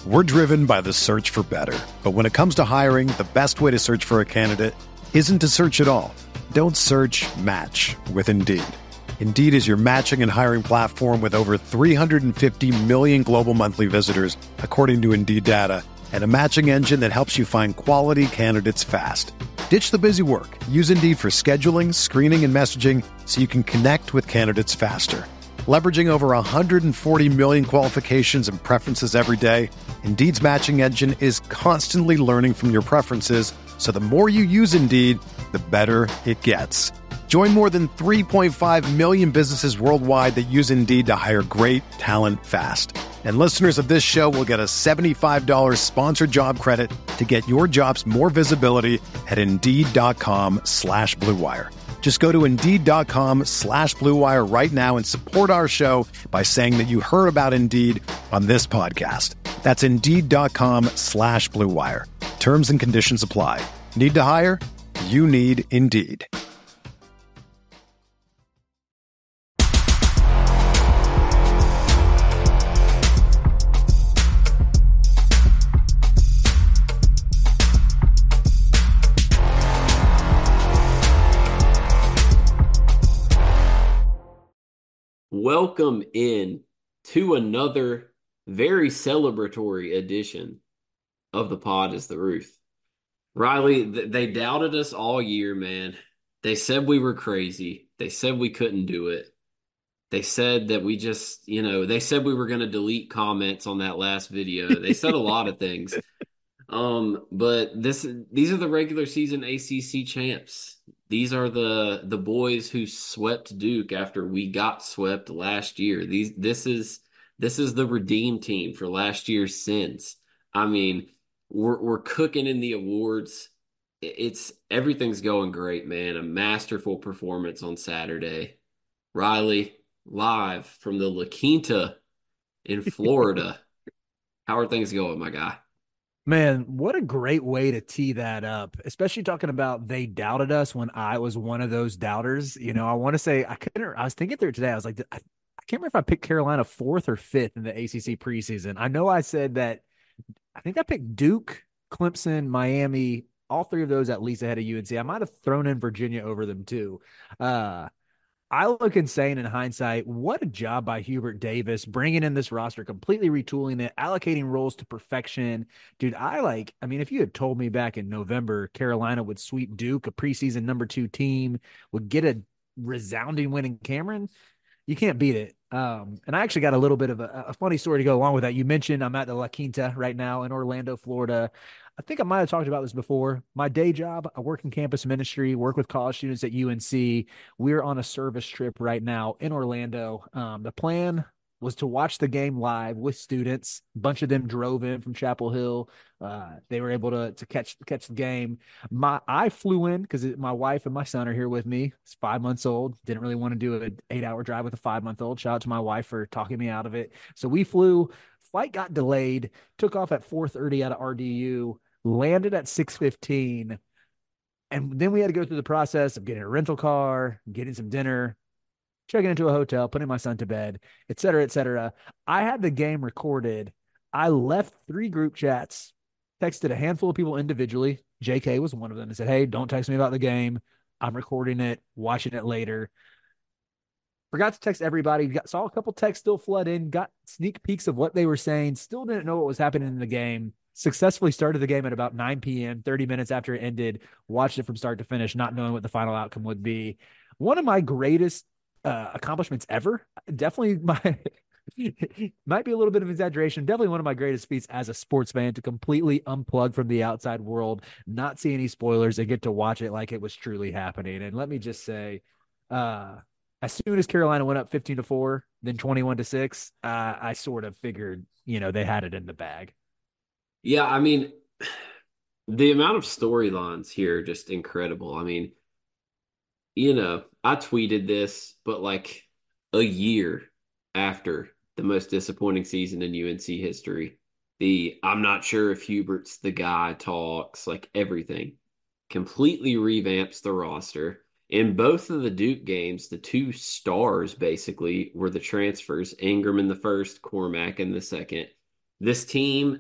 We're driven by the search for better. But when it comes to hiring, the best way to search for a candidate isn't to search at all. Don't search, match with Indeed. Indeed is your matching and hiring platform with over 350 million global monthly visitors, according to Indeed data, and a matching engine that helps you find quality candidates fast. Ditch the busy work. Use Indeed for scheduling, screening, and messaging so you can connect with candidates faster. Leveraging over 140 million qualifications and preferences every day, Indeed's matching engine is constantly learning from your preferences, so the more you use Indeed, the better it gets. Join more than 3.5 million businesses worldwide that use Indeed to hire great talent fast. And listeners of this show will get a $75 sponsored job credit to get your jobs more visibility at Indeed.com/Blue Wire. Just go to Indeed.com/Blue Wire right now and support our show by saying that you heard about Indeed on this podcast. That's Indeed.com/Blue Wire. Terms and conditions apply. Need to hire? You need Indeed. Welcome in to another very celebratory edition of the Pod is the Roof. Riley, they doubted us all year, man. They said we were crazy. They said we couldn't do it. They said that we just, they said we were going to delete comments on that last video. They said a lot of things. But these are the regular season ACC champs. These are the boys who swept Duke after we got swept last year. This is the redeem team for last year's sins. I mean, we're cooking in the awards. Everything's going great, man. A masterful performance on Saturday. Riley, live from the La Quinta in Florida. How are things going, my guy? Man, what a great way to tee that up, especially talking about they doubted us when I was one of those doubters. I want to say I was thinking through it today. I was like, I can't remember if I picked Carolina 4th or 5th in the ACC preseason. I know I said that. I think I picked Duke, Clemson, Miami, all three of those at least ahead of UNC. I might have thrown in Virginia over them too. I look insane in hindsight. What a job by Hubert Davis, bringing in this roster, completely retooling it, allocating roles to perfection. Dude, if you had told me back in November Carolina would sweep Duke, a preseason number 2 team, would get a resounding win in Cameron, you can't beat it. And I actually got a little bit of a funny story to go along with that. You mentioned I'm at the La Quinta right now in Orlando, Florida. I think I might have talked about this before. My day job, I work in campus ministry, work with college students at UNC. We're on a service trip right now in Orlando. The plan was to watch the game live with students. A bunch of them drove in from Chapel Hill. They were able to catch the game. I flew in because my wife and my son are here with me. It's 5 months old. Didn't really want to do an 8-hour drive with a 5-month-old. Shout out to my wife for talking me out of it. So we flew. Flight got delayed. Took off at 4:30 out of RDU. Landed at 6:15. And then we had to go through the process of getting a rental car, getting some dinner, checking into a hotel, putting my son to bed, et cetera, et cetera. I had the game recorded. I left 3 group chats, texted a handful of people individually. JK was one of them and said, hey, don't text me about the game. I'm recording it, watching it later. Forgot to text everybody. Saw a couple texts still flood in, got sneak peeks of what they were saying, still didn't know what was happening in the game. Successfully started the game at about 9 p.m., 30 minutes after it ended, watched it from start to finish, not knowing what the final outcome would be. One of my greatest accomplishments ever. Definitely might be a little bit of exaggeration. Definitely one of my greatest feats as a sports fan, to completely unplug from the outside world, not see any spoilers, and get to watch it like it was truly happening. And let me just say, as soon as Carolina went up 15-4, then 21-6, I sort of figured, they had it in the bag. Yeah, I mean, the amount of storylines here are just incredible. I mean, I tweeted this, but like a year after the most disappointing season in UNC history, I'm not sure if Hubert's the guy talks, like everything, completely revamps the roster. In both of the Duke games, the 2 stars basically were the transfers, Ingram in the first, Cormac in the second. This team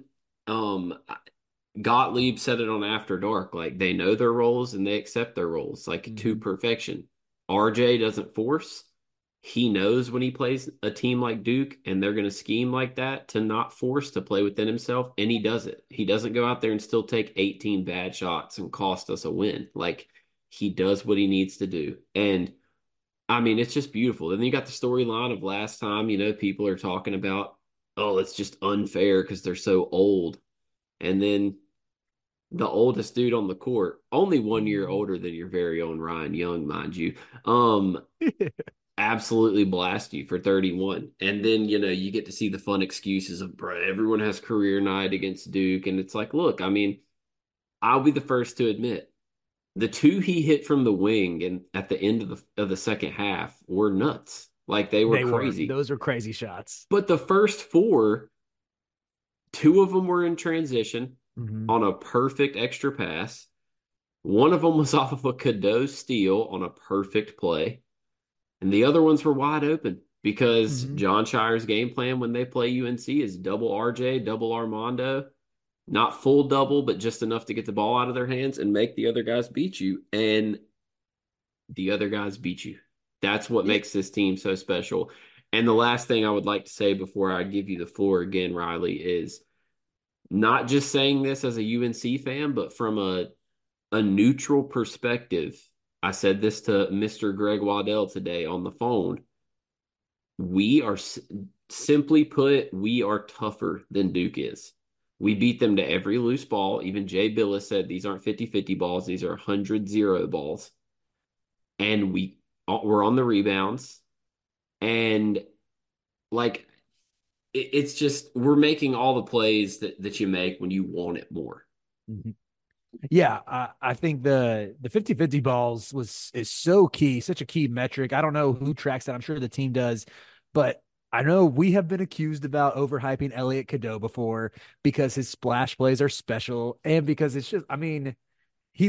Gottlieb said it on After Dark. Like they know their roles and they accept their roles like to Mhm. perfection. RJ doesn't force. He knows when he plays a team like Duke and they're going to scheme like that to not force to play within himself, and he does it. He doesn't go out there and still take 18 bad shots and cost us a win. Like he does what he needs to do. And I mean, it's just beautiful. Then you got the storyline of last time, people are talking about, oh, it's just unfair because they're so old. And then the oldest dude on the court, only 1 year older than your very own Ryan Young, mind you, um, absolutely blast you for 31. And then, you get to see the fun excuses of, bro, everyone has career night against Duke. And it's like, look, I mean, I'll be the first to admit the two he hit from the wing and at the end of the second half were nuts. Like they were They were. crazy. Those are crazy shots. But the first four, two of them were in transition Hmm. on a perfect extra pass. One of them was off of a Cadeau steal on a perfect play, and the other ones were wide open because Hmm. John Shire's game plan when they play UNC is double RJ, double Armando, not full double, but just enough to get the ball out of their hands and make the other guys beat you. And the other guys beat you. That's what Yeah. makes this team so special. And the last thing I would like to say before I give you the floor again, Riley, is not just saying this as a UNC fan, but from a neutral perspective. I said this to Mr. Greg Waddell today on the phone. We are simply put, we are tougher than Duke is. We beat them to every loose ball. Even Jay Billis said these aren't 50-50 balls, these are 100-0 balls. And we're on the rebounds. And like it's just we're making all the plays that you make when you want it more. Mhm. Yeah, I think the 50-50 balls is so key, such a key metric. I don't know who tracks that. I'm sure the team does, but I know we have been accused about overhyping Elliot Cadeau before because his splash plays are special and because it's just, I mean, he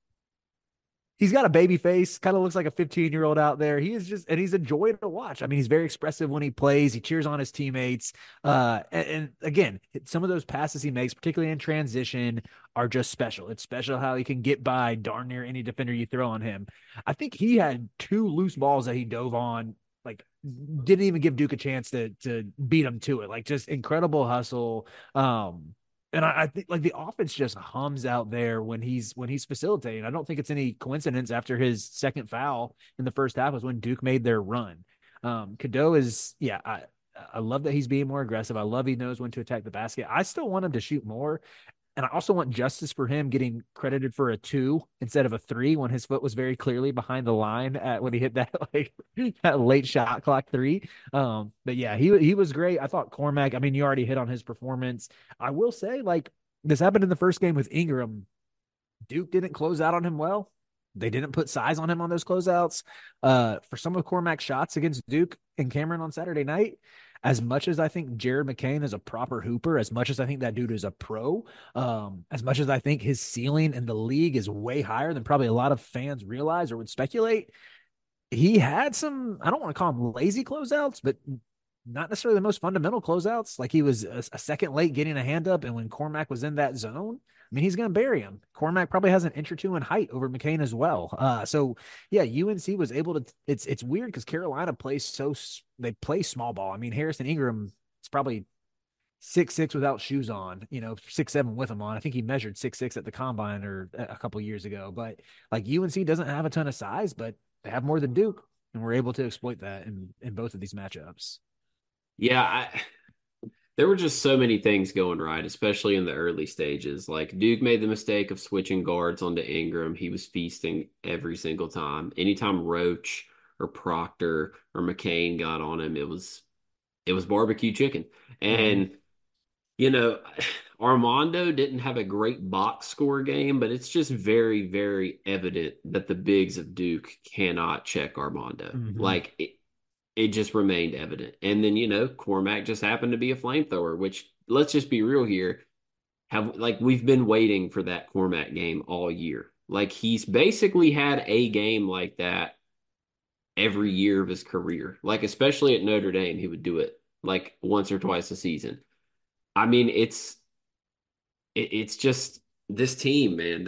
he's got a baby face, kind of looks like a 15-year-old out there. He is just, and he's a joy to watch. I mean, he's very expressive when he plays. He cheers on his teammates. And again, some of those passes he makes, particularly in transition, are just special. It's special how he can get by darn near any defender you throw on him. I think he had two loose balls that he dove on, like didn't even give Duke a chance to beat him to it. Like just incredible hustle. And I think like the offense just hums out there when he's facilitating. I don't think it's any coincidence after his second foul in the first half was when Duke made their run. Cadeau is yeah, I love that he's being more aggressive. I love he knows when to attack the basket. I still want him to shoot more. And I also want justice for him getting credited for a two instead of a three when his foot was very clearly behind the line at when he hit that like that late shot clock three. But yeah, he was great. I thought Cormac, I mean, you already hit on his performance. I will say, like, this happened in the first game with Ingram. Duke didn't close out on him well. They didn't put size on him on those closeouts. For some of Cormac's shots against Duke and Cameron on Saturday night, as much as I think Jared McCain is a proper hooper, as much as I think that dude is a pro, as much as I think his ceiling in the league is way higher than probably a lot of fans realize or would speculate, he had some, I don't want to call them lazy closeouts, but not necessarily the most fundamental closeouts. Like he was a second late getting a hand up, and when Cormac was in that zone, I mean, he's going to bury him. Cormac probably has an inch or two in height over McCain as well. So yeah, UNC was able to. It's weird because Carolina plays they play small ball. I mean, Harrison Ingram is probably 6'6" without shoes on. 6'7" with them on. I think he measured 6'6" at the combine or a couple years ago. But like UNC doesn't have a ton of size, but they have more than Duke, and we're able to exploit that in both of these matchups. Yeah, there were just so many things going right, especially in the early stages. Like Duke made the mistake of switching guards onto Ingram. He was feasting every single time. Anytime Roach or Proctor or McCain got on him, it was barbecue chicken. Mm-hmm. And you know, Armando didn't have a great box score game, but it's just very, very evident that the bigs of Duke cannot check Armando. Mm-hmm. Like it just remained evident. And then, Cormac just happened to be a flamethrower, which let's just be real here. We've been waiting for that Cormac game all year. Like he's basically had a game like that every year of his career. Like especially at Notre Dame, he would do it like once or twice a season. I mean, it's just this team, man.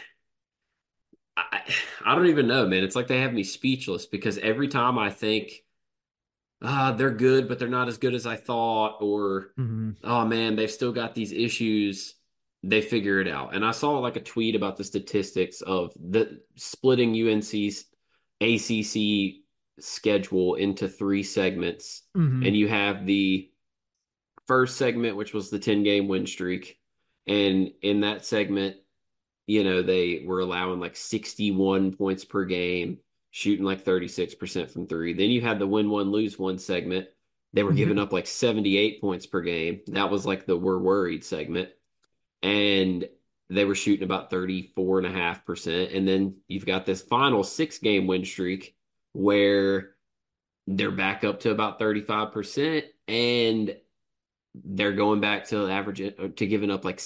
I, I don't even know, man. It's like they have me speechless because every time I think, they're good, but they're not as good as I thought, or Hmm. oh man, they've still got these issues. They figure it out. And I saw like a tweet about the statistics of the splitting UNC's ACC schedule into three segments. Hmm. And you have the first segment, which was the 10-game win streak. And in that segment, they were allowing like 61 points per game, shooting like 36% from three. Then you had the win one, lose one segment. They were giving Hmm. up like 78 points per game. That was like the we're worried segment. And they were shooting about 34.5%. And then you've got this final 6-game win streak where they're back up to about 35%. And they're going back to average to giving up like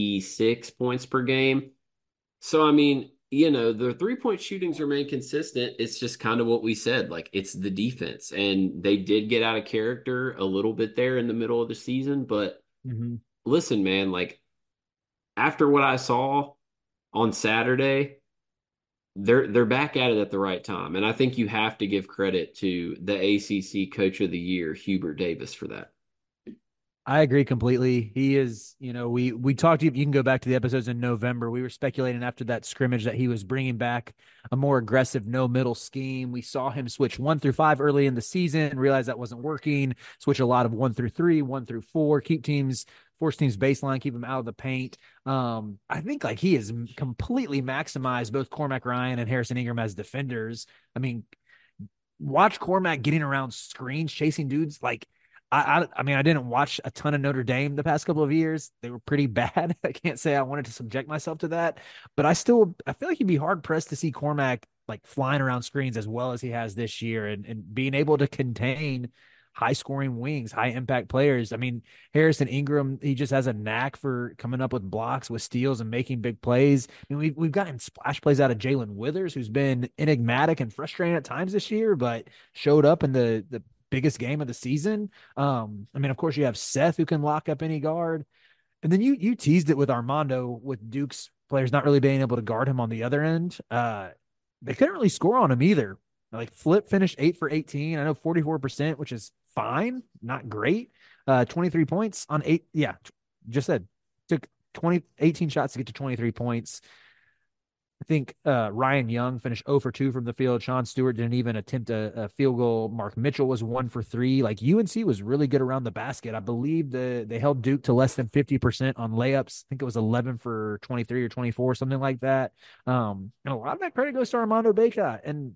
66 points per game. So, I mean, the 3-point shootings remain consistent. It's just kind of what we said. Like, it's the defense. And they did get out of character a little bit there in the middle of the season. But Hmm. listen, man, like, after what I saw on Saturday, they're back at it at the right time. And I think you have to give credit to the ACC Coach of the Year, Hubert Davis, for that. I agree completely. He is, we talked. You can go back to the episodes in November. We were speculating after that scrimmage that he was bringing back a more aggressive no middle scheme. We saw him switch 1 through 5 early in the season, realize that wasn't working. Switch a lot of 1 through 3, 1 through 4, force teams baseline, keep them out of the paint. I think like he has completely maximized both Cormac Ryan and Harrison Ingram as defenders. I mean, watch Cormac getting around screens, chasing dudes. Like, I mean, I didn't watch a ton of Notre Dame the past couple of years. They were pretty bad. I can't say I wanted to subject myself to that, but I feel like he'd be hard pressed to see Cormac like flying around screens as well as he has this year, and being able to contain high scoring wings, high impact players. I mean, Harrison Ingram, he just has a knack for coming up with blocks, with steals, and making big plays. I mean, we've gotten splash plays out of Jalen Withers, who's been enigmatic and frustrating at times this year, but showed up in the biggest game of the season. I mean, of course, you have Seth who can lock up any guard, and then you teased it with Armando, with Duke's players not really being able to guard him on the other end. They couldn't really score on him either. Like Flip finished 8 for 18. I know 44%, which is fine, not great. 23 points on eight. Yeah, just said took 18 shots to get to 23 points. I think Ryan Young finished 0 for 2 from the field. Sean Stewart didn't even attempt a field goal. Mark Mitchell was 1 for 3. Like UNC was really good around the basket. I believe they held Duke to less than 50% on layups. I think it was 11 for 23 or 24, something like that. And a lot of that credit goes to Armando Bacot. And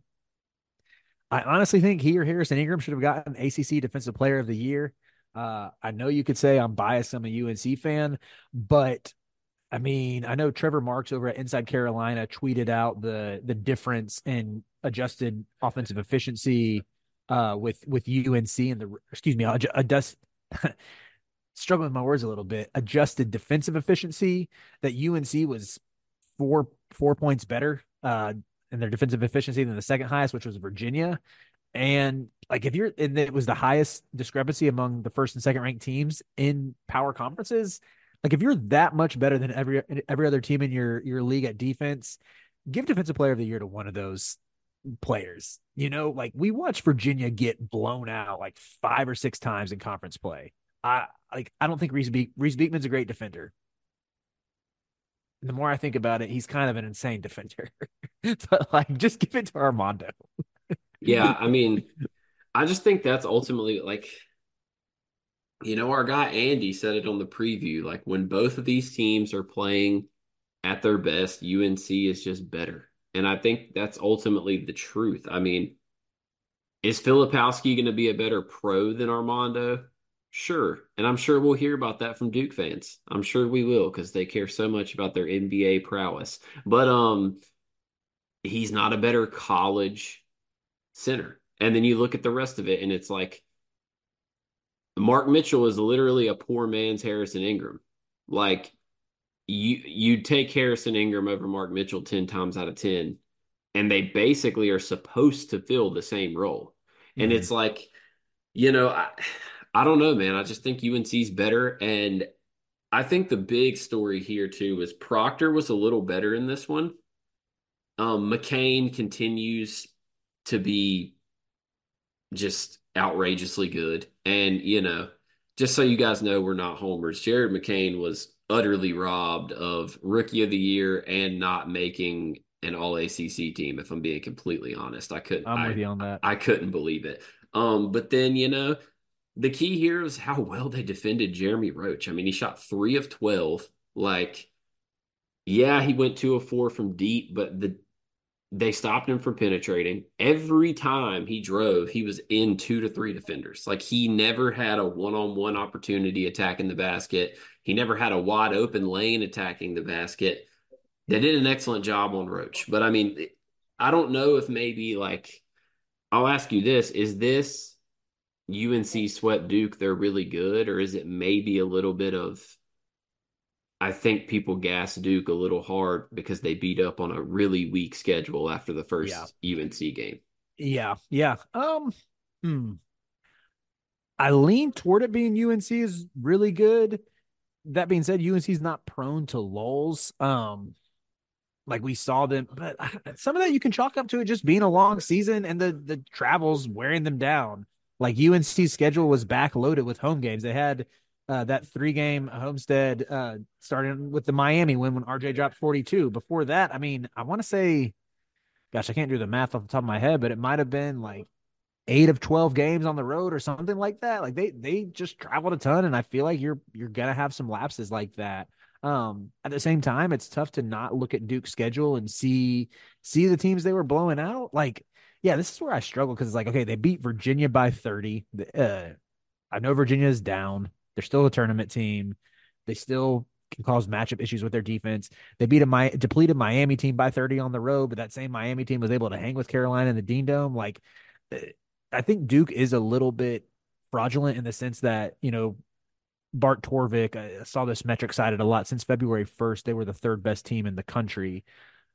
I honestly think he or Harrison Ingram should have gotten ACC Defensive Player of the Year. I know you could say I'm biased. I'm a UNC fan, but I mean, I know Trevor Marks over at Inside Carolina tweeted out the difference in adjusted offensive efficiency with UNC and the excuse me, adjust struggling with my words a little bit. Adjusted defensive efficiency, that UNC was four points better in their defensive efficiency than the second highest, which was Virginia. And like if you're and it was the highest discrepancy among the first and second ranked teams in power conferences. Like if you're that much better than every other team in your league at defense, give defensive player of the year to one of those players. Like we watched Virginia get blown out like 5 or 6 times in conference play. I don't think Reese Beekman's a great defender. And the more I think about it, he's kind of an insane defender. But like just give it to Armando. Yeah, I mean, I just think that's ultimately like, our guy Andy said it on the preview. Like when both of these teams are playing at their best, UNC is just better. And I think that's ultimately the truth. I mean, is Filipowski going to be a better pro than Armando? Sure. And I'm sure we'll hear about that from Duke fans. I'm sure we will because they care so much about their NBA prowess. But he's not a better college center. And then you look at the rest of it and it's like Mark Mitchell is literally a poor man's Harrison Ingram. Like you take Harrison Ingram over Mark Mitchell 10 times out of 10, and they basically are supposed to fill the same role. And Mm-hmm. it's like, I don't know, man. I just think UNC's better. And I think the big story here too is Proctor was a little better in this one. McCain continues to be just outrageously good. And, just so you guys know, we're not homers. Jared McCain was utterly robbed of Rookie of the Year and not making an All ACC team, if I'm being completely honest. I couldn't I'm with I you on that. I couldn't believe it. But then, the key here is how well they defended Jeremy Roach. I mean, he shot 3 of 12. Like, yeah, he went 2 of 4 from deep, but they stopped him from penetrating. Every time he drove, he was in 2 to 3 defenders. Like he never had a one-on-one opportunity attacking the basket. He never had a wide open lane attacking the basket. They did an excellent job on Roach. But I mean, I don't know if maybe like I'll ask you this, is this UNC swept Duke, they're really good, or is it maybe a little bit of I think people gas Duke a little hard because they beat up on a really weak schedule after the Yeah. first UNC game. Yeah. Yeah. Hmm. I lean toward it being UNC is really good. That being said, UNC is not prone to lulls. Like we saw them, but some of that you can chalk up to it just being a long season and the travels wearing them down. Like UNC's schedule was backloaded with home games. They had that 3-game Homestead starting with the Miami win when RJ dropped 42. Before that, I mean, I want to say, gosh, I can't do the math off the top of my head, but it might have been like 8 of 12 games on the road or something like that. Like they just traveled a ton, and I feel like you're gonna have some lapses like that. At the same time, it's tough to not look at Duke's schedule and see the teams they were blowing out. Like, yeah, this is where I struggle because it's like, okay, they beat Virginia by 30. I know Virginia is down. They're still a tournament team. They still can cause matchup issues with their defense. They beat a depleted Miami team by 30 on the road, but that same Miami team was able to hang with Carolina in the Dean Dome. Like, I think Duke is a little bit fraudulent in the sense that, Bart Torvik, I saw this metric cited a lot since February 1st. They were the third best team in the country.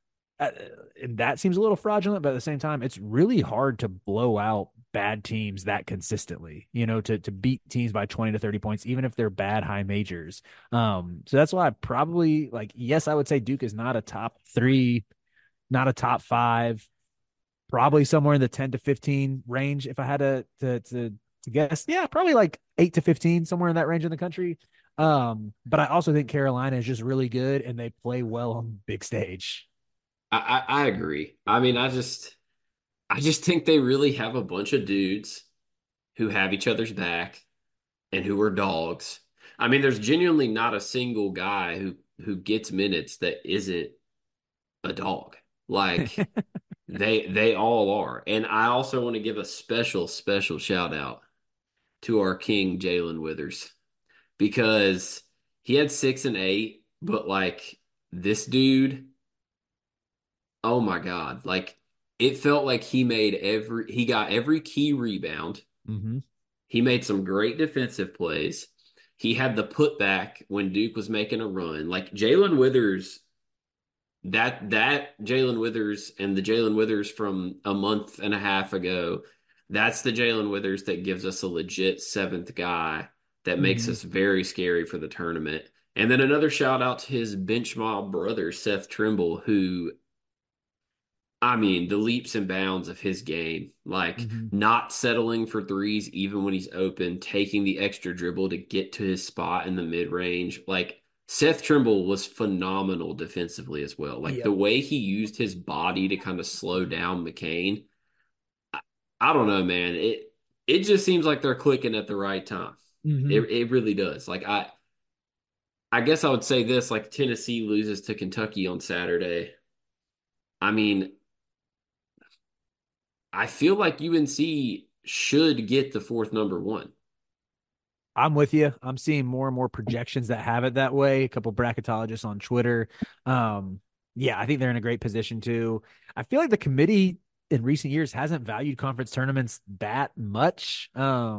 And that seems a little fraudulent, but at the same time, it's really hard to blow out bad teams that consistently, to beat teams by 20 to 30 points, even if they're bad high majors. So that's why I probably like, yes, I would say Duke is not a top three, not a top five, probably somewhere in the 10 to 15 range. If I had to guess, yeah, probably like 8 to 15, somewhere in that range in the country. But I also think Carolina is just really good and they play well on the big stage. I agree. I mean, I just think they really have a bunch of dudes who have each other's back and who are dogs. I mean, there's genuinely not a single guy who gets minutes that isn't a dog. Like they all are. And I also want to give a special shout out to our king Jalen Withers because he had 6 and 8, but like this dude, oh my God, like it felt like he got every key rebound. Mm-hmm. He made some great defensive plays. He had the putback when Duke was making a run. Like Jalen Withers, that Jalen Withers and the Jalen Withers from a month and a half ago, that's the Jalen Withers that gives us a legit seventh guy that makes Mm-hmm. us very scary for the tournament. And then another shout out to his bench mob brother, Seth Trimble, who I mean, the leaps and bounds of his game, like Mm-hmm. not settling for threes even when he's open, taking the extra dribble to get to his spot in the mid range. Like Seth Trimble was phenomenal defensively as well. Like the Yep. way he used his body to kind of slow down McCain. I, I don't know, man. It just seems like they're clicking at the right time. Mm-hmm. It really does. Like I guess I would say this, like Tennessee loses to Kentucky on Saturday. I mean, I feel like UNC should get the fourth number one. I'm with you. I'm seeing more and more projections that have it that way. A couple bracketologists on Twitter. Um, yeah, I think they're in a great position too. I feel like the committee in recent years hasn't valued conference tournaments that much.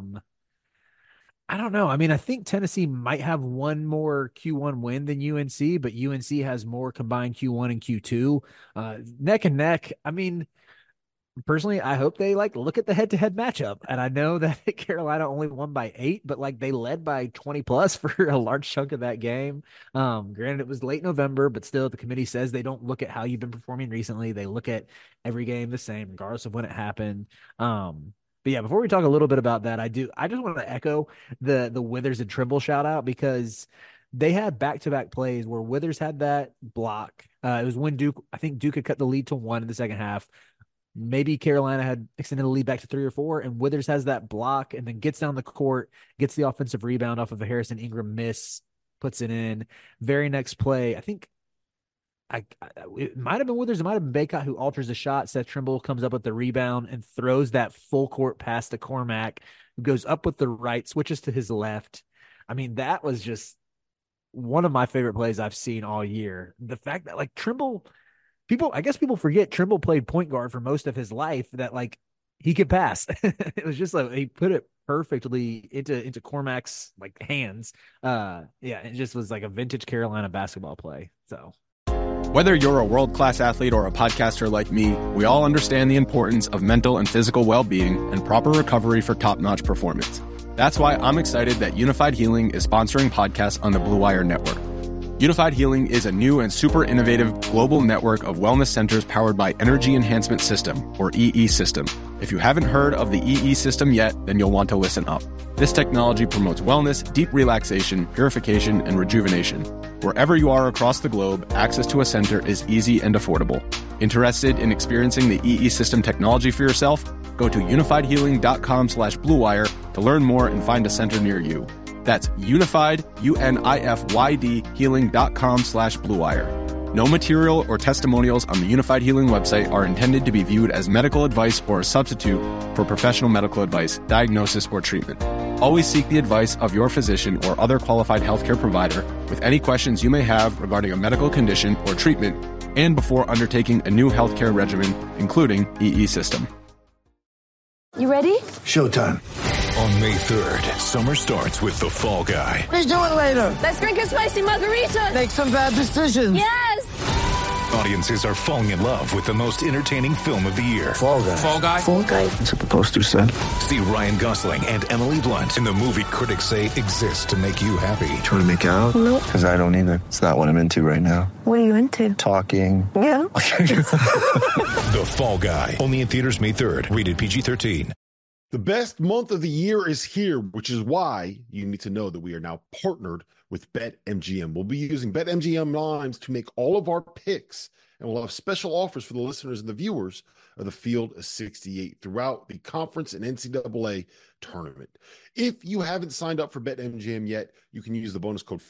I don't know. I mean, I think Tennessee might have one more Q1 win than UNC, but UNC has more combined Q1 and Q2. Neck and neck. I mean, personally, I hope they look at the head-to-head matchup. And I know that Carolina only won by 8, but they led by 20 plus for a large chunk of that game. Granted, it was late November, but still, the committee says they don't look at how you've been performing recently. They look at every game the same, regardless of when it happened. But yeah, before we talk a little bit about that, I just want to echo the Withers and Trimble shout out, because they had back-to-back plays where Withers had that block. It was when I think Duke had cut the lead to 1 in the second half. Maybe Carolina had extended the lead back to 3 or 4, and Withers has that block and then gets down the court, gets the offensive rebound off of a Harrison Ingram miss, puts it in. Very next play, I think it might have been Withers, it might have been Baycott who alters the shot. Seth Trimble comes up with the rebound and throws that full court pass to Cormac, who goes up with the right, switches to his left. I mean, that was just one of my favorite plays I've seen all year. The fact that Trimble, I guess people forget Trimble played point guard for most of his life, that he could pass. It was just he put it perfectly into Cormac's hands. Yeah, it just was like a vintage Carolina basketball play. So whether you're a world-class athlete or a podcaster like me, we all understand the importance of mental and physical well-being and proper recovery for top-notch performance. That's why I'm excited that Unified Healing is sponsoring podcasts on the Blue Wire Network. Unified Healing is a new and super innovative global network of wellness centers powered by Energy Enhancement System, or EE System. If you haven't heard of the EE System yet, then you'll want to listen up. This technology promotes wellness, deep relaxation, purification, and rejuvenation. Wherever you are across the globe, access to a center is easy and affordable. Interested in experiencing the EE System technology for yourself? Go to unifiedhealing.com/bluewire to learn more and find a center near you. That's unified, UNIFYD, healing.com/bluewire. No material or testimonials on the Unified Healing website are intended to be viewed as medical advice or a substitute for professional medical advice, diagnosis, or treatment. Always seek the advice of your physician or other qualified healthcare provider with any questions you may have regarding a medical condition or treatment and before undertaking a new healthcare regimen, including EE System. You ready? Showtime. On May 3rd, summer starts with The Fall Guy. Let's do it later. Let's drink a spicy margarita. Make some bad decisions. Yes. Audiences are falling in love with the most entertaining film of the year. Fall Guy. Fall Guy? Fall Guy. That's what the poster said. See Ryan Gosling and Emily Blunt in the movie critics say exists to make you happy. Trying to make it out? Nope. Because I don't either. It's not what I'm into right now. What are you into? Talking. Yeah. The Fall Guy. Only in theaters May 3rd. Rated PG-13. The best month of the year is here, which is why you need to know that we are now partnered with BetMGM. We'll be using BetMGM lines to make all of our picks, and we'll have special offers for the listeners and the viewers of the Field of 68 throughout the conference and NCAA tournament. If you haven't signed up for BetMGM yet, you can use the bonus code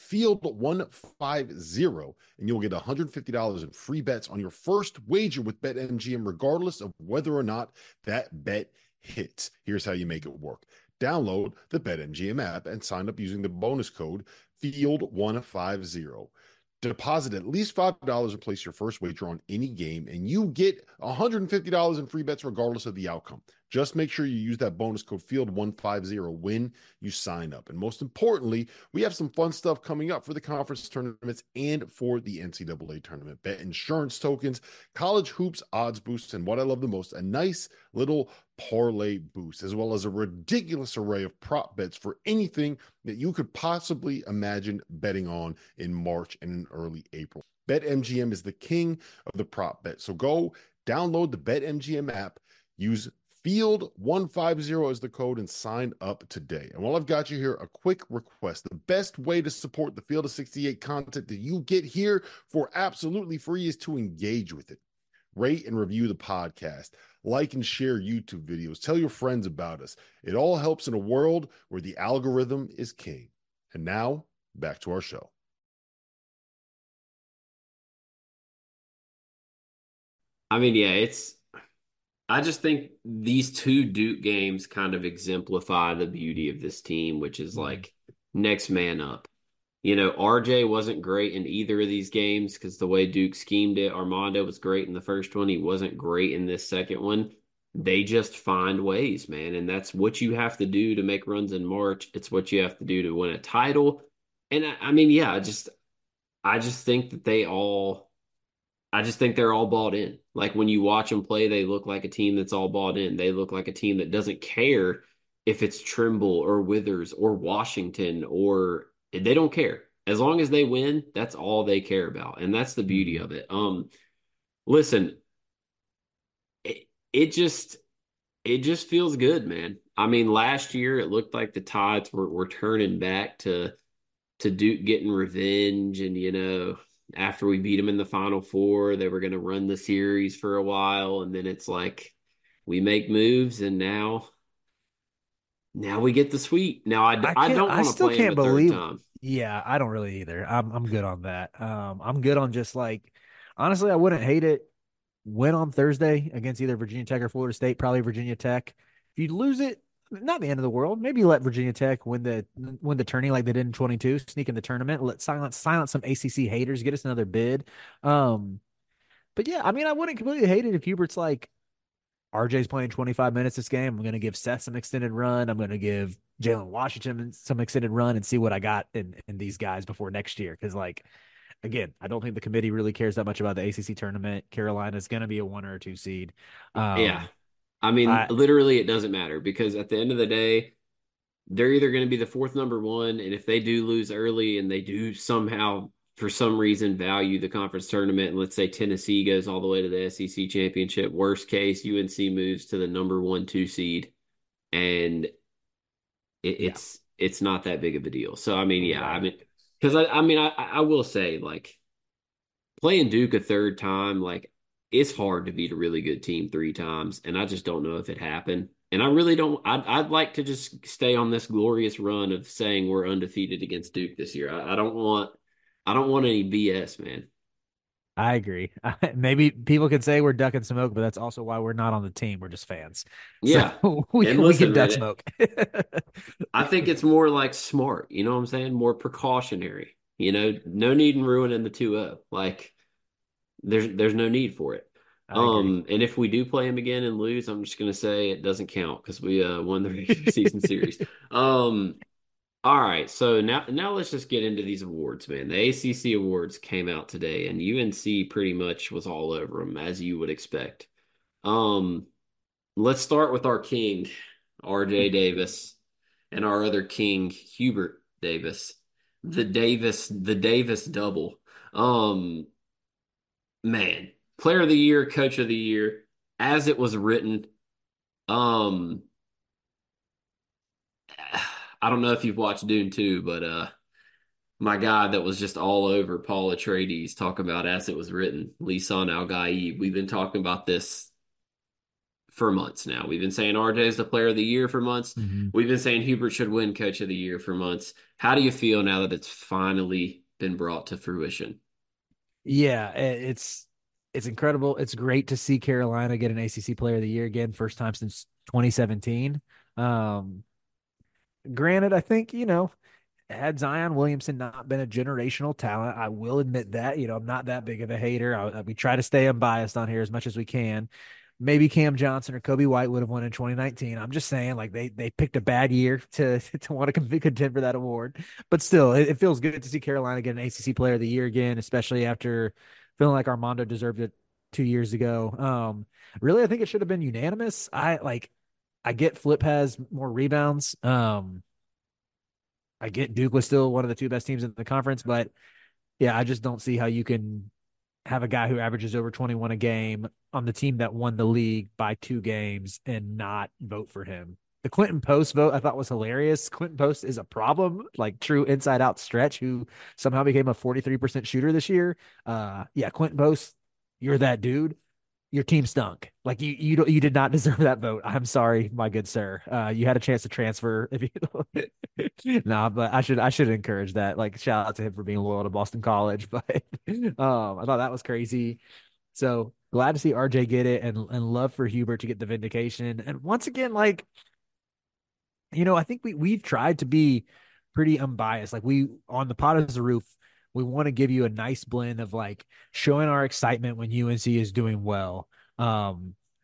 FIELD150, and you'll get $150 in free bets on your first wager with BetMGM, regardless of whether or not that bet hits. Here's how you make it work. Download the BetMGM app and sign up using the bonus code FIELD150. Deposit at least $5 and place your first wager on any game, and you get $150 in free bets regardless of the outcome. Just make sure you use that bonus code FIELD150 when you sign up. And most importantly, we have some fun stuff coming up for the conference tournaments and for the NCAA tournament. Bet insurance tokens, college hoops odds boosts, and what I love the most, a nice little parlay boost, as well as a ridiculous array of prop bets for anything that you could possibly imagine betting on in March and in early April. BetMGM is the king of the prop bet. So go download the BetMGM app, use Field150 as the code, and sign up today. And while I've got you here, a quick request. The best way to support the Field of 68 content that you get here for absolutely free is to engage with it. Rate and review the podcast. Like and share YouTube videos. Tell your friends about us. It all helps in a world where the algorithm is king. And now, back to our show. I mean, yeah, I just think these two Duke games kind of exemplify the beauty of this team, which is next man up. You know, RJ wasn't great in either of these games because the way Duke schemed it. Armando was great in the first one. He wasn't great in this second one. They just find ways, man. And that's what you have to do to make runs in March. It's what you have to do to win a title. And I mean, yeah, I just think that they all I just think they're all bought in. Like when you watch them play, they look like a team that's all bought in. They look like a team that doesn't care if it's Trimble or Withers or Washington, or they don't care. As long as they win, that's all they care about. And that's the beauty of it. Listen, it, it just it just feels good, man. I mean, last year it looked like the Tides were turning back to Duke getting revenge, and after we beat them in the Final Four, they were going to run the series for a while, and then it's like we make moves, and now we get the sweep. Now I don't I want to still play him can't a third believe. time. Yeah, I don't really either. I'm good on that. I'm good on just like, honestly, I wouldn't hate it. Win on Thursday against either Virginia Tech or Florida State, probably Virginia Tech. If you lose it, not the end of the world. Maybe let Virginia Tech win the tourney like they did in 22, sneak in the tournament, let silence some ACC haters, get us another bid. But yeah, I mean, I wouldn't completely hate it if Hubert's like, RJ's playing 25 minutes this game. I'm going to give Seth some extended run. I'm going to give Jalen Washington some extended run and see what I got in these guys before next year. Because, like, again, I don't think the committee really cares that much about the ACC tournament. Carolina's going to be a 1 or 2 seed. Yeah. I mean, I literally, it doesn't matter because at the end of the day, they're either going to be the fourth number one, and if they do lose early and they do somehow, for some reason, value the conference tournament, and let's say Tennessee goes all the way to the SEC championship, worst case, UNC moves to the number 1, 2 seed, and yeah, it's not that big of a deal. So I mean, yeah, I right. mean, because I will say, like, playing Duke a third time, like, it's hard to beat a really good team 3 times, and I just don't know if it happened. And I really don't. I'd like to just stay on this glorious run of saying we're undefeated against Duke this year. I don't want any BS, man. I agree. Maybe people could say we're ducking smoke, but that's also why we're not on the team. We're just fans. So Yeah, we and we can listen, duck man, smoke. I think it's more like smart. You know what I'm saying? More precautionary. No need in ruining the 2-0. Like there's no need for it. I agree. And if we do play him again and lose, I'm just gonna say it doesn't count because we won the regular season series. All right, so now let's just get into these awards, man. The ACC awards came out today, and UNC pretty much was all over them, as you would expect. Um, let's start with our king, RJ Davis, and our other king, Hubert Davis. The Davis double. Um, man, player of the year, coach of the year, as it was written. Um, I don't know if you've watched Dune 2, but my guy that was just all over Paul Atreides talking about as it was written, Lisan Al Gaib. We've been talking about this for months now. We've been saying RJ is the player of the year for months. Mhm. We've been saying Hubert should win coach of the year for months. How do you feel now that it's finally been brought to fruition? Yeah, it's incredible. It's great to see Carolina get an ACC Player of the Year again, first time since 2017. Um, Granted, I think had Zion Williamson not been a generational talent, I will admit that. I'm not that big of a hater. We try to stay unbiased on here as much as we can. Maybe Cam Johnson or Kobe White would have won in 2019. I'm just saying, like they picked a bad year to to want to contend for that award. But still, it feels good to see Carolina get an ACC Player of the Year again, especially after feeling like Armando deserved it 2 years ago. Really, I think it should have been unanimous. I get Flip has more rebounds. I get Duke was still one of the two best teams in the conference, but yeah, I just don't see how you can have a guy who averages over 21 a game on the team that won the league by 2 games and not vote for him. The Quentin Post vote I thought was hilarious. Quentin Post is a problem, like true inside out stretch who somehow became a 43% shooter this year. Yeah, Quentin Post, you're that dude. Your team stunk. Like you did not deserve that vote. I'm sorry, my good sir. You had a chance to transfer if you nah, but I should encourage that. Like shout out to him for being loyal to Boston College. But I thought that was crazy. So glad to see RJ get it and love for Hubert to get the vindication. And once again, like, I think we've tried to be pretty unbiased. Like we on the pot as a roof, we want to give you a nice blend of like showing our excitement when UNC is doing well. Um,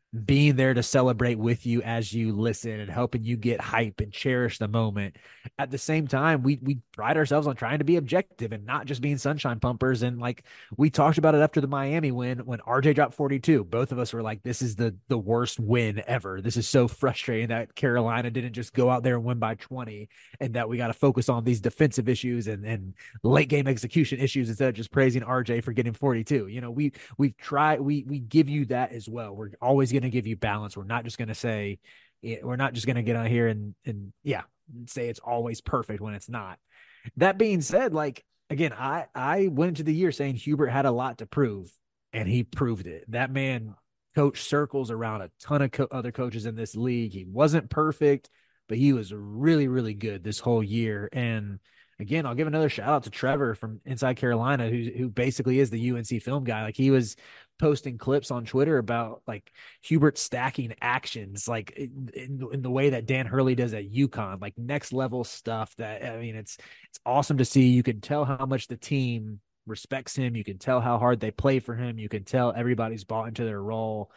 being there to celebrate with you as you listen and helping you get hype and cherish the moment. At the same time, we pride ourselves on trying to be objective and not just being sunshine pumpers. And like we talked about it after the Miami win, when RJ dropped 42, both of us were like, this is the worst win ever. This is so frustrating that Carolina didn't just go out there and win by 20, and that we got to focus on these defensive issues and late game execution issues instead of just praising RJ for getting 42. You know, we've tried, we give you that as well. We're always going to give you balance. We're not just going to say, we're not just going to get on here and yeah, say it's always perfect when it's not. That being said, like, again, I went into the year saying Hubert had a lot to prove, and he proved it. That man coached circles around a ton of other coaches in this league. He wasn't perfect, but he was really, really good this whole year. And again, I'll give another shout out to Trevor from Inside Carolina, who basically is the UNC film guy. Like, he was posting clips on Twitter about like Hubert stacking actions, like in the way that Dan Hurley does at UConn, like next level stuff. That, I mean, it's awesome to see. You can tell how much the team respects him. You can tell how hard they play for him. You can tell everybody's bought into their role.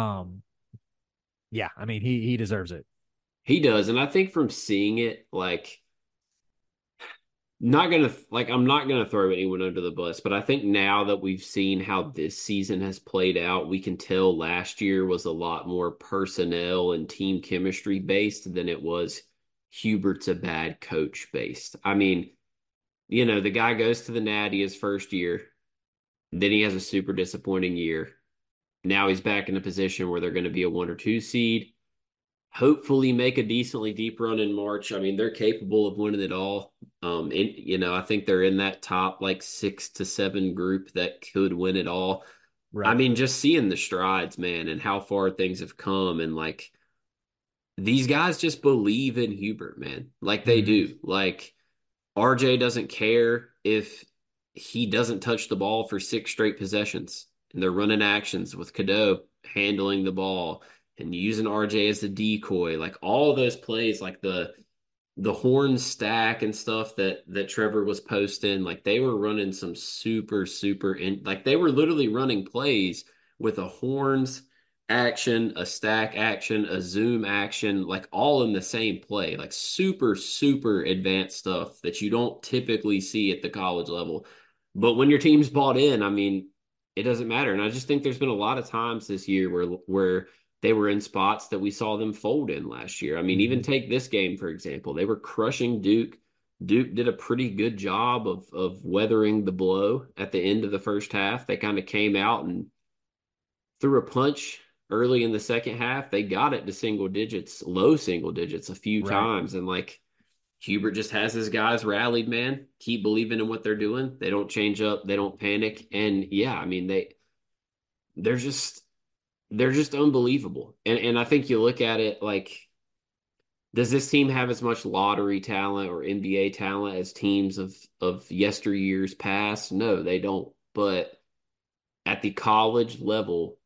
Yeah, I mean, he deserves it. He does. And I think from seeing it, like, I'm not gonna throw anyone under the bus, but I think now that we've seen how this season has played out, we can tell last year was a lot more personnel and team chemistry based than it was Hubert's a bad coach based. I mean, you know, the guy goes to the Natty his first year, then he has a super disappointing year. Now he's back in a position where they're going to be a 1 or 2 seed, hopefully make a decently deep run in March. I mean, they're capable of winning it all. You know, I think they're in that top like 6 to 7 group that could win it all. Right. I mean, just seeing the strides, man, and how far things have come, and like these guys just believe in Hubert, man. Like they do. Like RJ doesn't care if he doesn't touch the ball for 6 straight possessions, and they're running actions with Cadeau handling the ball and using RJ as a decoy. Like all of those plays, like the horn stack and stuff that Trevor was posting, like they were running some super, like they were literally running plays with a horns action, a stack action, a zoom action, like all in the same play, like super advanced stuff that you don't typically see at the college level. But when your team's bought in, I mean, it doesn't matter. And I just think there's been a lot of times this year where they were in spots that we saw them fold in last year. I mean, even take this game, for example. They were crushing Duke. Duke did a pretty good job of weathering the blow at the end of the first half. They kind of came out and threw a punch early in the second half. They got it to single digits, low single digits a few times. And like Hubert just has his guys rallied, man. Keep believing in what they're doing. They don't change up. They don't panic. And yeah, I mean, they're just unbelievable. And I think you look at it like, does this team have as much lottery talent or NBA talent as teams of yesteryears past? No, they don't. But at the college level,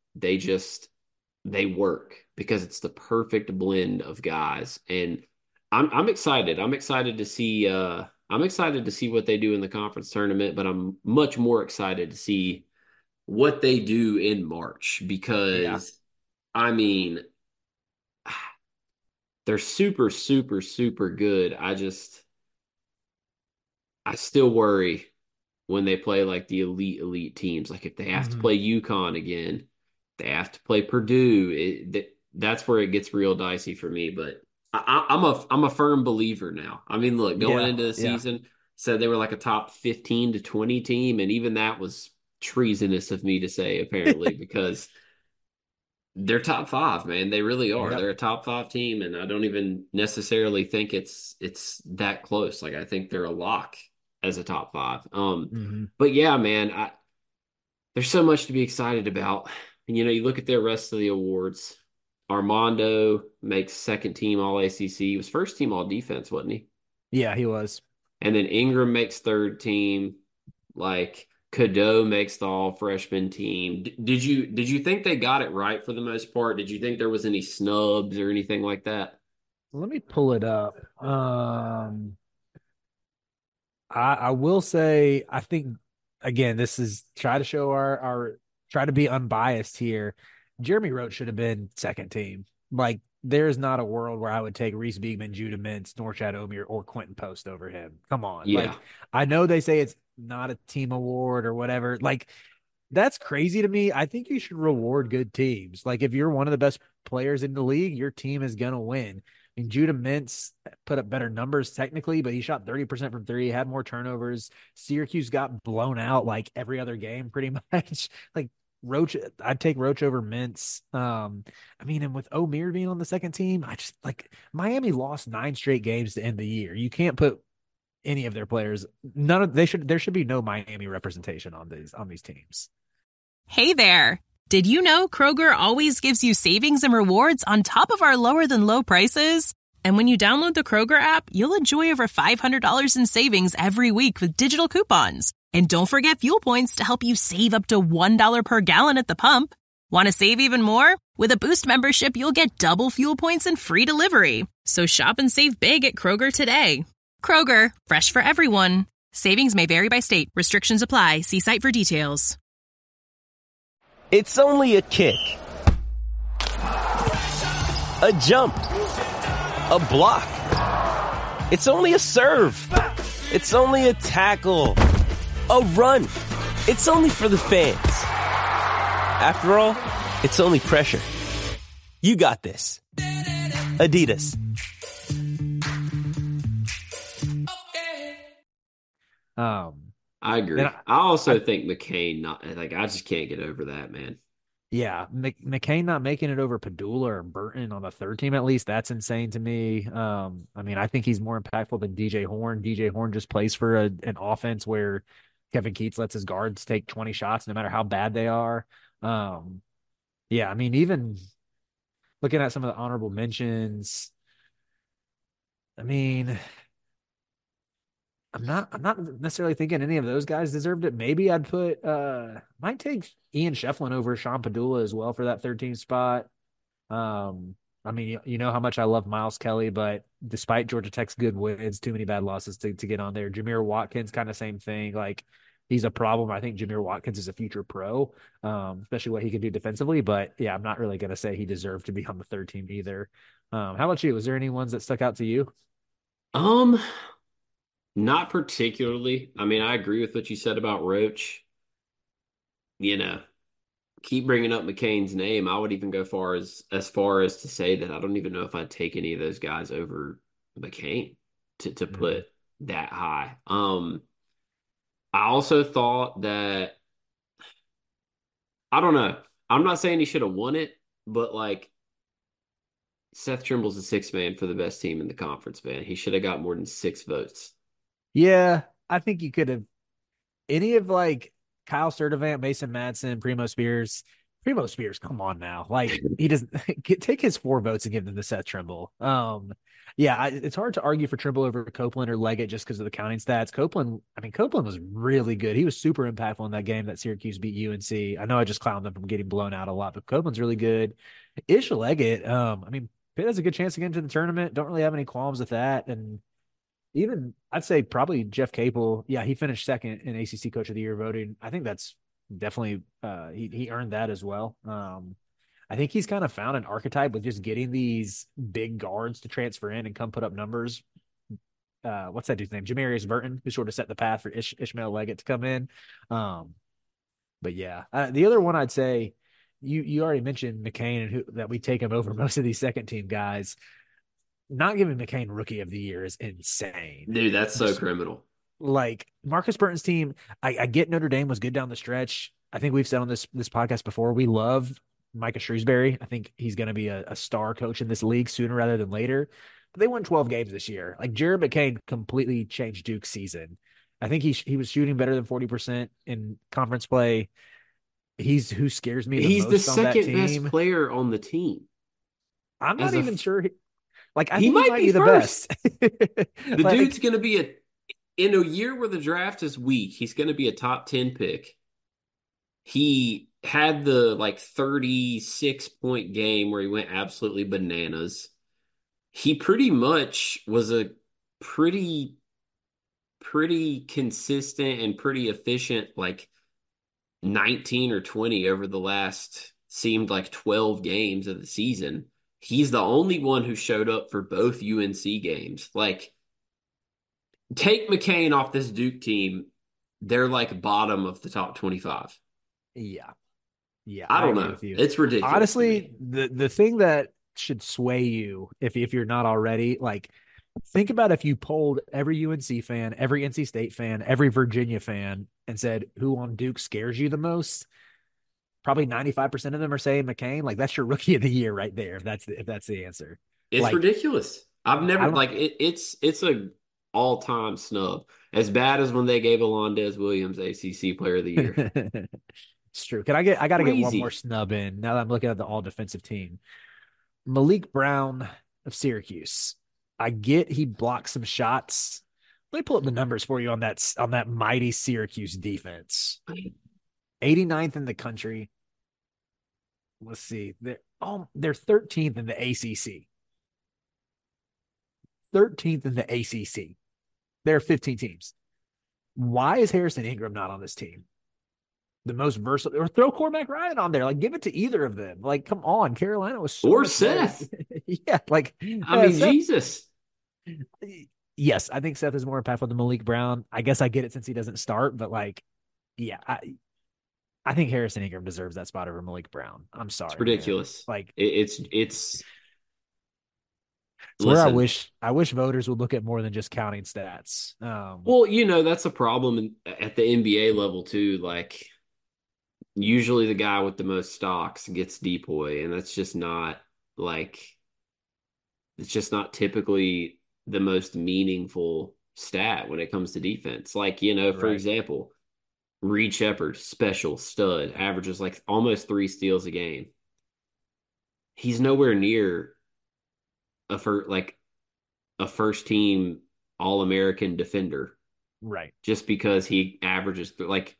they work because it's the perfect blend of guys. And I'm excited. I'm excited to see what they do in the conference tournament, but I'm much more excited to see what they do in March because I mean, they're super good. I still worry when they play like the elite teams. Like if they have to play UConn again, they have to play Purdue. That's where it gets real dicey for me. But I'm a firm believer now. I mean, look, going into the season, said they were like a top 15 to 20 team, and even that was treasonous of me to say, apparently, because they're top 5, man. They really are. They're a top 5 team, and I don't even necessarily think it's that close. Like I think they're a lock as a top 5. But yeah, man, there's so much to be excited about. And you know, you look at the rest of the awards. Armando makes second team All ACC. He was first team All Defense, wasn't he? Yeah, he was. And then Ingram makes third team. Like Cadeau makes the All Freshman team. Did you think they got it right for the most part? Did you think there was any snubs or anything like that? Let me pull it up. I will say, I think, again, this is try to show our try to be unbiased here. Jeremy Roach should have been second team. Like, there's not a world where I would take Reese Beekman, Judah Mintz, Norchad Omier, or Quentin Post over him. Come on. Yeah. Like, I know they say it's not a team award or whatever. Like, that's crazy to me. I think you should reward good teams. Like, if you're one of the best players in the league, your team is going to win. I mean, Judah Mintz put up better numbers technically, but he shot 30% from three, had more turnovers. Syracuse got blown out like every other game pretty much. Like, Roach, I'd take Roach over Mintz. I mean, and with Omier being on the second team, I just like Miami lost 9 straight games to end the year. You can't put any of their players. There should be no Miami representation on these teams. Hey there. Did you know Kroger always gives you savings and rewards on top of our lower than low prices? And when you download the Kroger app, you'll enjoy over $500 in savings every week with digital coupons. And don't forget fuel points to help you save up to $1 per gallon at the pump. Want to save even more? With a Boost membership, you'll get double fuel points and free delivery. So shop and save big at Kroger today. Kroger, fresh for everyone. Savings may vary by state. Restrictions apply. See site for details. It's only a kick, a jump, a block. It's only a serve. It's only a tackle, a run. It's only for the fans. After all, it's only pressure. You got this. Adidas. I agree. I also think McCain I just can't get over that, man. Yeah, McCain not making it over Padula or Burton on the third team at least, that's insane to me. I mean, I think he's more impactful than DJ Horn. DJ Horn just plays for an offense where Kevin Keatts lets his guards take 20 shots no matter how bad they are. Yeah, I mean, even looking at some of the honorable mentions, I mean, I'm not necessarily thinking any of those guys deserved it. Maybe I'd might take Ian Shefflin over Sean Padula as well for that 13th spot. I mean, you know how much I love Miles Kelly, but despite Georgia Tech's good wins, too many bad losses to get on there. Jameer Watkins, kind of same thing. Like, he's a problem. I think Jameer Watkins is a future pro, especially what he can do defensively. But yeah, I'm not really going to say he deserved to be on the third team either. How about you? Was there any ones that stuck out to you? Not particularly. I mean, I agree with what you said about Roach. You know, keep bringing up McCain's name. I would even go as far as to say that I don't even know if I'd take any of those guys over McCain to put that high. I also thought that, I don't know. I'm not saying he should have won it, but like, Seth Trimble's the sixth man for the best team in the conference, man. He should have got more than 6 votes. Yeah, I think you could have any of like Kyle Sturdivant, Mason Madsen, Primo Spears. Primo Spears, come on now. Like, he doesn't take his 4 votes and give them to Seth Trimble. Yeah, it's hard to argue for Trimble over Copeland or Leggett just because of the counting stats. Copeland was really good. He was super impactful in that game that Syracuse beat UNC. I know I just clowned them from getting blown out a lot, but Copeland's really good. Ish Leggett, I mean, Pitt has a good chance to get into the tournament. Don't really have any qualms with that. And even I'd say probably Jeff Capel. Yeah, he finished second in ACC Coach of the Year voting. I think that's definitely he earned that as well. I think he's kind of found an archetype with just getting these big guards to transfer in and come put up numbers. What's that dude's name? Jamarius Burton, who sort of set the path for Ishmael Leggett to come in. But yeah, the other one I'd say, you already mentioned McCain and that we take him over most of these second team guys. Not giving McCain Rookie of the Year is insane. Dude, that's so criminal. Like, Marcus Burton's team, I get Notre Dame was good down the stretch. I think we've said on this podcast before, we love Micah Shrewsbury. I think he's going to be a star coach in this league sooner rather than later. But they won 12 games this year. Like, Jared McCain completely changed Duke's season. I think he was shooting better than 40% in conference play. He's who scares me the most. He's the second best player on the team. I'm not even sure. Like, I think he might be the best. The dude's going to be in a year where the draft is weak, he's going to be a top 10 pick. He had the 36-point game where he went absolutely bananas. He pretty much was a pretty consistent and pretty efficient 19 or 20 over the last seemed like 12 games of the season, he's the only one who showed up for both UNC games. Like, take McCain off this Duke team, they're like bottom of the top 25. Yeah. Yeah. I don't agree know. with you. It's ridiculous. Honestly, the thing that should sway you, if you're not already, like, think about if you polled every UNC fan, every NC State fan, every Virginia fan, and said, who on Duke scares you the most? Probably 95% of them are saying McCain. Like, that's your rookie of the year right there, if that's the answer. It's like, ridiculous. I've never like it's a all-time snub. As bad as when they gave Alondes Williams ACC Player of the Year. It's true. I got to get one Crazy. more snub in now that I'm looking at the all defensive team. Malik Brown of Syracuse. I get he blocked some shots. Let me pull up the numbers for you on that mighty Syracuse defense. 89th in the country. Let's see. They're 13th in the ACC. 13th in the ACC. There are 15 teams. Why is Harrison Ingram not on this team? The most versatile, or throw Cormac Ryan on there. Like, give it to either of them. Like, come on. Carolina was so or much Seth. Yeah, like, I mean, Seth, Jesus. Yes, I think Seth is more impactful than Malik Brown. I guess I get it since he doesn't start, but like, yeah, I think Harrison Ingram deserves that spot over Malik Brown. I'm sorry. It's ridiculous. Man. Like, it's where I wish voters would look at more than just counting stats. Well, that's a problem at the NBA level too. Like, usually the guy with the most stocks gets depoy, and that's just not it's just not typically the most meaningful stat when it comes to defense. Like, for example, Reed Shepherd, special stud, averages like almost 3 steals a game. He's nowhere near a first team All-American defender. Right. Just because he averages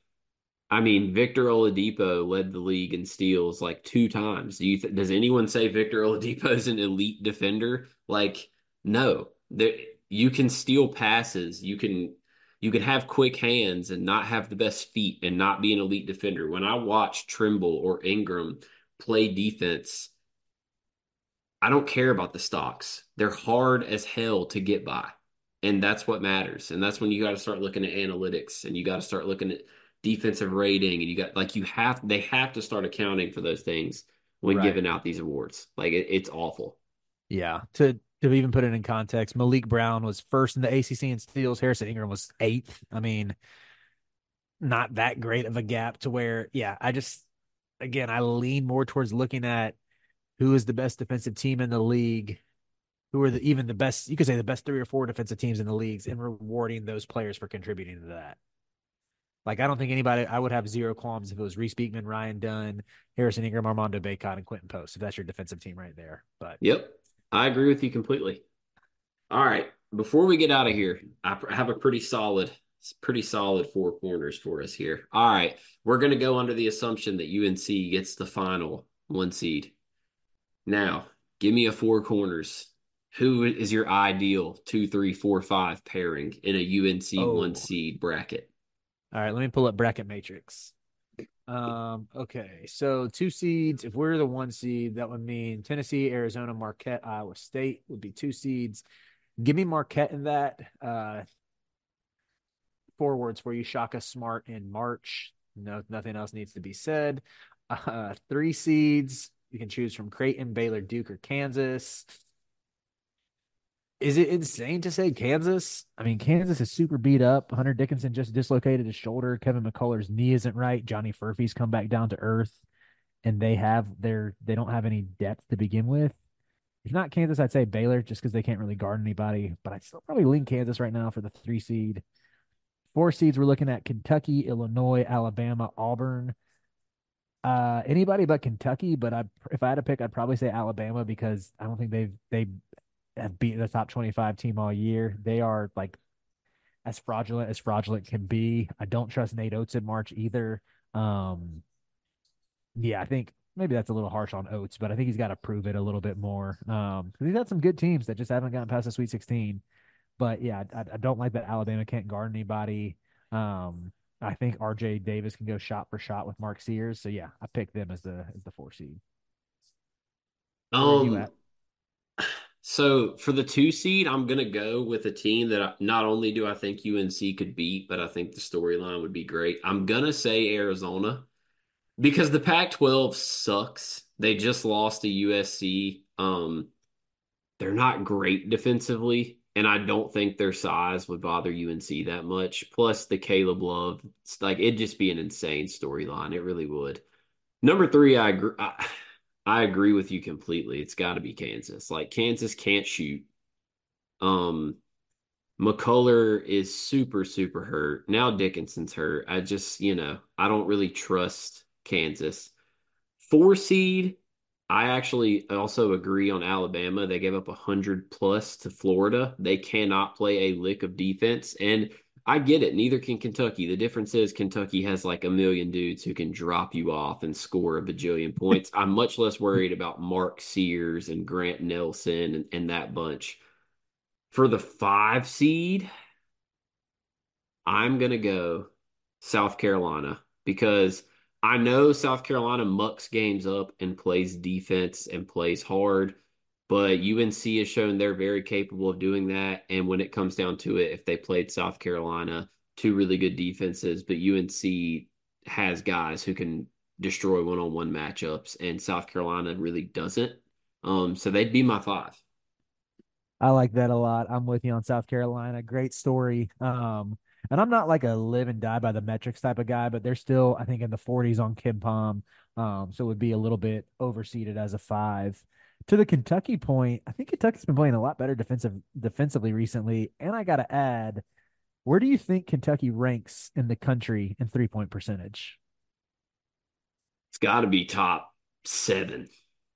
Victor Oladipo led the league in steals like 2 times. Does anyone say Victor Oladipo is an elite defender? Like, no. You can steal passes. You can have quick hands and not have the best feet and not be an elite defender. When I watch Trimble or Ingram play defense, I don't care about the stocks. They're hard as hell to get by. And that's what matters. And that's when you got to start looking at analytics, and you got to start looking at defensive rating, and they have to start accounting for those things when giving out these awards. Like, it's awful. Yeah. To even put it in context, Malik Brown was first in the ACC in steals. Harrison Ingram was 8th. I mean, not that great of a gap to where, I lean more towards looking at who is the best defensive team in the league, who are even the best, you could say the best 3 or 4 defensive teams in the leagues, and rewarding those players for contributing to that. Like, I don't think I would have zero qualms if it was Reese Beekman, Ryan Dunn, Harrison Ingram, Armando Bacot, and Quentin Post, if that's your defensive team right there. But yep, I agree with you completely. All right, before we get out of here, I have a pretty solid 4 corners for us here. All right, we're going to go under the assumption that UNC gets the final 1 seed. Now, give me a 4 corners. Who is your ideal 2, 3, 4, 5 pairing in a UNC 1 seed bracket? All right, let me pull up bracket matrix. Okay, so 2 seeds. If we're the 1 seed, that would mean Tennessee, Arizona, Marquette, Iowa State would be 2 seeds. Give me Marquette in that. Forwards for you: Shaka Smart in March. No, nothing else needs to be said. 3 seeds. You can choose from Creighton, Baylor, Duke, or Kansas. Is it insane to say Kansas? I mean, Kansas is super beat up. Hunter Dickinson just dislocated his shoulder. Kevin McCullough's knee isn't right. Johnny Furphy's come back down to earth, and they don't have any depth to begin with. If not Kansas, I'd say Baylor, just because they can't really guard anybody. But I'd still probably lean Kansas right now for the 3 seed. 4 seeds, we're looking at Kentucky, Illinois, Alabama, Auburn. Anybody but Kentucky, but if I had to pick, I'd probably say Alabama, because I don't think they have beaten the top 25 team all year. They are like as fraudulent can be. I don't trust Nate Oates in March either. I think maybe that's a little harsh on Oates, but I think he's got to prove it a little bit more. Because he's had some good teams that just haven't gotten past the Sweet 16. But yeah, I don't like that Alabama can't guard anybody. I think RJ Davis can go shot for shot with Mark Sears. So yeah, I picked them as the 4 seed. Where are you at? So for the 2 seed, I'm gonna go with a team that not only do I think UNC could beat, but I think the storyline would be great. I'm gonna say Arizona because the Pac-12 sucks. They just lost to USC. They're not great defensively, and I don't think their size would bother UNC that much. Plus the Caleb Love, it's like it'd just be an insane storyline. It really would. Number 3, I agree. I agree with you completely. It's got to be Kansas. Like Kansas can't shoot. Um, McCullough is super, super hurt. Now Dickinson's hurt. I just, I don't really trust Kansas. 4 seed, I actually also agree on Alabama. They gave up 100 plus to Florida. They cannot play a lick of defense. And I get it. Neither can Kentucky. The difference is Kentucky has like a million dudes who can drop you off and score a bajillion points. I'm much less worried about Mark Sears and Grant Nelson and that bunch. For the 5 seed, I'm going to go South Carolina because I know South Carolina mucks games up and plays defense and plays hard, but UNC has shown they're very capable of doing that. And when it comes down to it, if they played South Carolina, 2 really good defenses, but UNC has guys who can destroy one-on-one matchups, and South Carolina really doesn't. So they'd be my 5. I like that a lot. I'm with you on South Carolina. Great story. And I'm not like a live and die by the metrics type of guy, but they're still, I think, in the 40s on KenPom. So it would be a little bit overseeded as a 5. To the Kentucky point, I think Kentucky's been playing a lot better defensively recently. And I got to add, where do you think Kentucky ranks in the country in 3-point percentage? It's got to be top 7.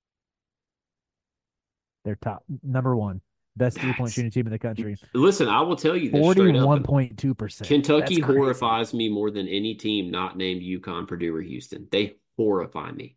They're top number 1. Best 3-point shooting team in the country. Listen, I will tell you this 41.2%. Kentucky horrifies me more than any team not named UConn, Purdue, or Houston. They horrify me.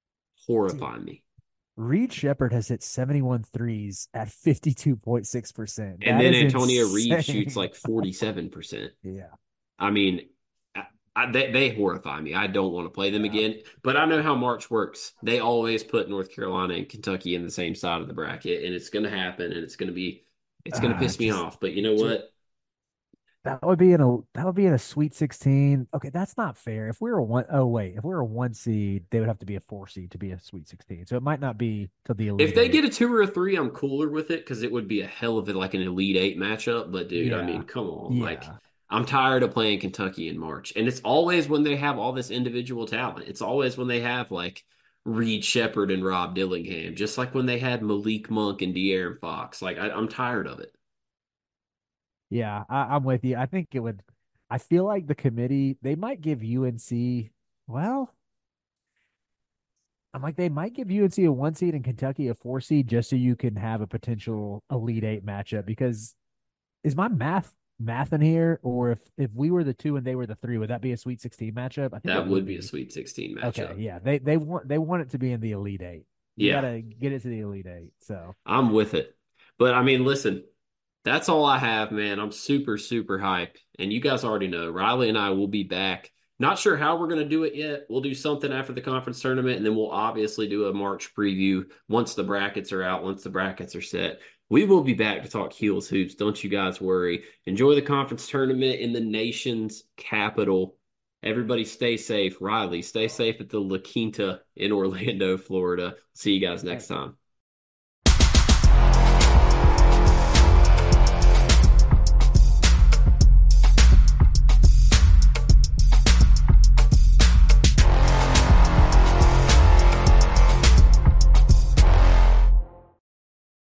Me. Reed Shepherd has hit 71 threes at 52.6%. And then Antonio Reed shoots like 47%. Yeah. I mean, they horrify me. I don't want to play them again. But I know how March works. They always put North Carolina and Kentucky in the same side of the bracket, and it's going to happen, and it's going to piss me off. But you know what? That would be in a Sweet 16. Okay, that's not fair. If we were a 1 seed, they would have to be a 4 seed to be a Sweet 16. So it might not be till the Elite If they 8. get a 2 or a 3, I'm cooler with it because it would be a hell of like an Elite 8 matchup. But dude, I mean, come on, like. I'm tired of playing Kentucky in March. And it's always when they have all this individual talent. It's always when they have like Reed Shepherd and Rob Dillingham, just like when they had Malik Monk and De'Aaron Fox. Like I'm tired of it. Yeah, I'm with you. I think it would. I feel like the committee, they might give UNC, well, I'm like, they might give UNC a 1 seed and Kentucky a 4 seed just so you can have a potential Elite 8 matchup. Because is my math in here, or if we were the 2 and they were the 3, would that be a Sweet 16 matchup? I think that would be a Sweet 16 matchup. Okay, yeah, they want it to be in the Elite 8. You gotta get it to the Elite 8. So I'm with it, but I mean, listen, that's all I have, man. I'm super, super hyped, and you guys already know Riley and I will be back. Not sure how we're going to do it yet. We'll do something after the conference tournament, and then we'll obviously do a March preview once the brackets are out, once the brackets are set. We will be back to talk Heels Hoops. Don't you guys worry. Enjoy the conference tournament in the nation's capital. Everybody stay safe. Riley, stay safe at the La Quinta in Orlando, Florida. See you guys next time.